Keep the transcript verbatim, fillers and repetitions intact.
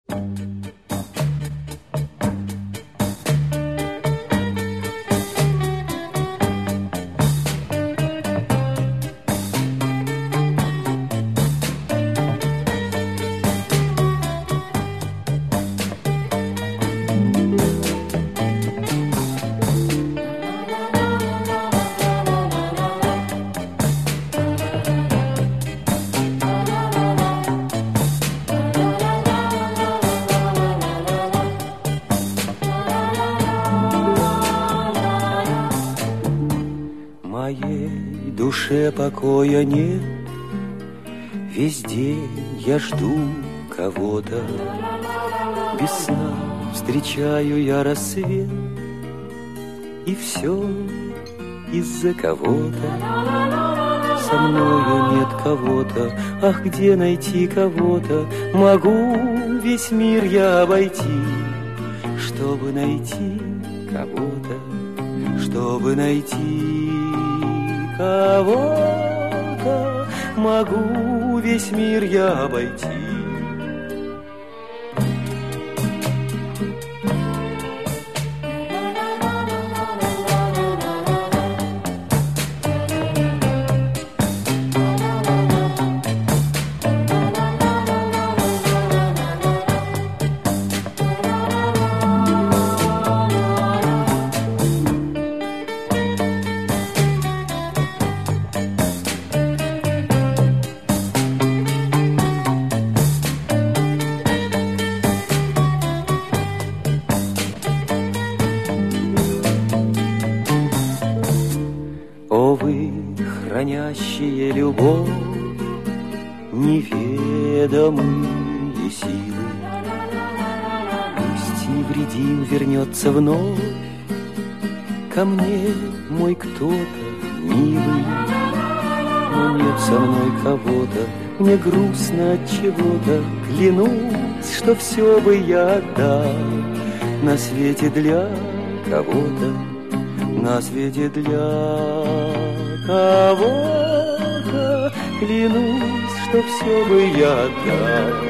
Моей душе покоя нет, весь день я жду кого-то. Без сна встречаю я рассвет, и все из-за кого-то. Со мною нет кого-то, ах, где найти кого-то? Могу весь мир я обойти, чтобы найти кого-то, чтобы найти кого-то. Могу весь мир я обойти. О, вы, хранящие любовь, неведомые силы, пусть невредим вернется вновь ко мне мой кто-то милый. Но нет со мной кого-то, мне грустно от чего-то. Клянусь, что все бы я отдал на свете для кого-то, на свете для кого-то. Клянусь, что все бы я отдал.